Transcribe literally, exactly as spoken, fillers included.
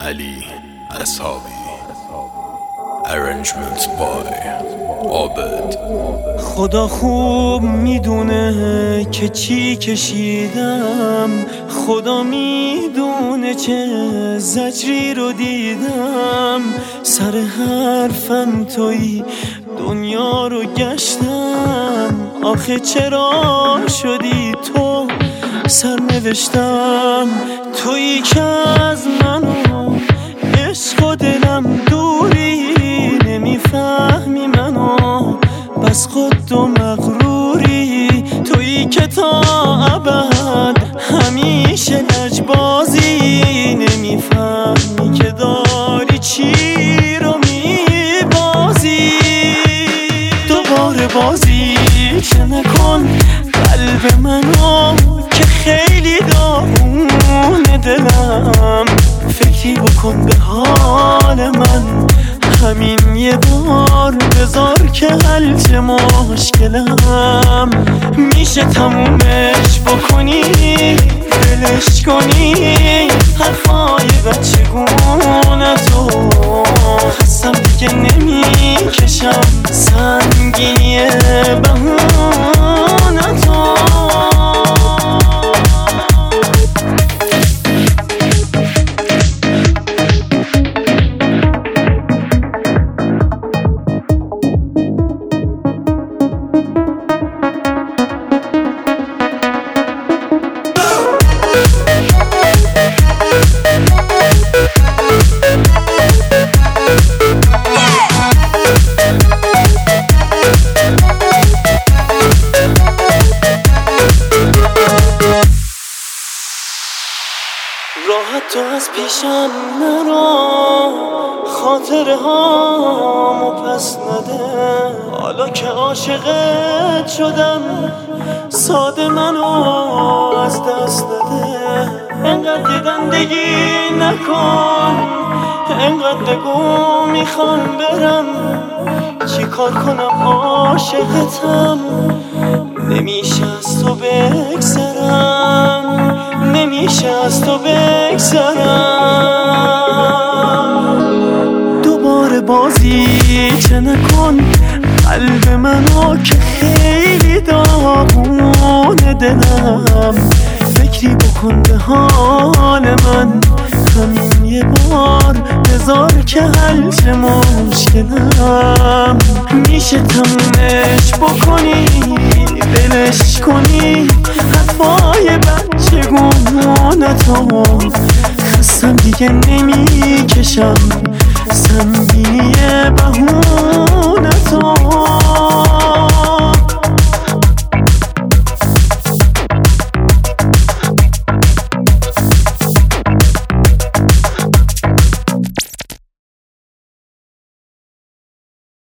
علی اصحابی. Arrangements by عابد. خدا خوب میدونه که چی کشیدم، خدا میدونه چه زجری رو دیدم. سر حرفم تویی دنیا رو گشتم، آخه چرا شدی تو سرنوشتم؟ تویی که از منو عشق و دلم دوری، نمیفهمی منو بس خود و مغروری. تویی که تا ابد همیشه لجبازی، نمیفهمی که داری چی رو میبازی. دوباره بازی چه نکن قلب منو که خیلی داغونه دلم. فکری بکن به حال من، همین یه بار بذار که حل چه مشکلم. میشه تمومش بکنی، دلش کنی حرفای بچگونه تو. خستم دیگه نمیکشم سنگینی بهونه تو. راحت تو از پیشم نرو، خاطره هامو پس نده. حالا که عاشقت شدم ساده منو از دست نده. انقدر گندگی نکن، انقدر بگو میخوام برم. چی کار کنم عاشقتم، نمیشه از تو بگذرم، نمیشه از تو بگذرم. دوباره بازی چه نکن قلب منو که خیلی داغونه دلم. فکری بکن به حال من، همین یه بار بذار که حل چه مشکلم. میشه تمومش بکنی، دلش کنی حرفای بچگونه تو. خستم دیگه نمیکشم سنگینی بهونه